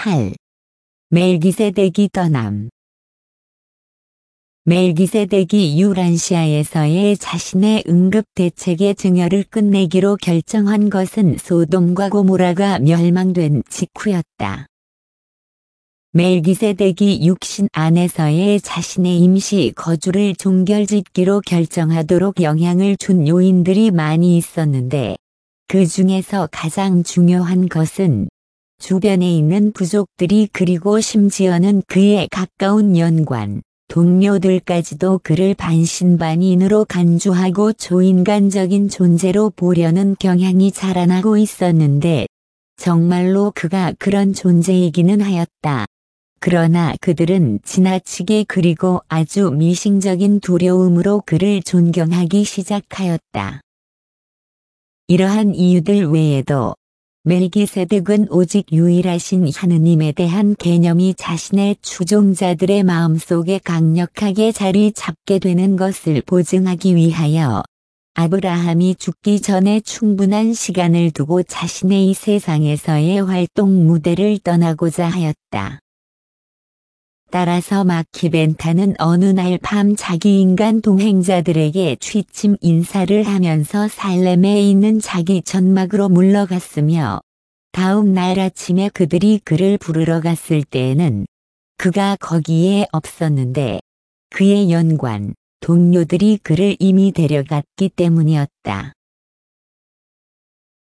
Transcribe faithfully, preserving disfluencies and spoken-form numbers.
팔. 멜기세덱이 떠남. 멜기세덱이 유란시아에서의 자신의 응급대책의 증여를 끝내기로 결정한 것은 소돔과 고모라가 멸망된 직후였다. 멜기세덱이 육신 안에서의 자신의 임시 거주를 종결짓기로 결정하도록 영향을 준 요인들이 많이 있었는데 그 중에서 가장 중요한 것은 주변에 있는 부족들이 그리고 심지어는 그에 가까운 연관, 동료들까지도 그를 반신반인으로 간주하고 초인간적인 존재로 보려는 경향이 자라나고 있었는데 정말로 그가 그런 존재이기는 하였다. 그러나 그들은 지나치게 그리고 아주 미싱적인 두려움으로 그를 존경하기 시작하였다. 이러한 이유들 외에도 멜기세덱은 오직 유일하신 하느님에 대한 개념이 자신의 추종자들의 마음속에 강력하게 자리 잡게 되는 것을 보증하기 위하여 아브라함이 죽기 전에 충분한 시간을 두고 자신의 이 세상에서의 활동 무대를 떠나고자 하였다. 따라서 마키벤타는 어느 날 밤 자기 인간 동행자들에게 취침 인사를 하면서 살렘에 있는 자기 전막으로 물러갔으며 다음 날 아침에 그들이 그를 부르러 갔을 때에는 그가 거기에 없었는데 그의 연관, 동료들이 그를 이미 데려갔기 때문이었다.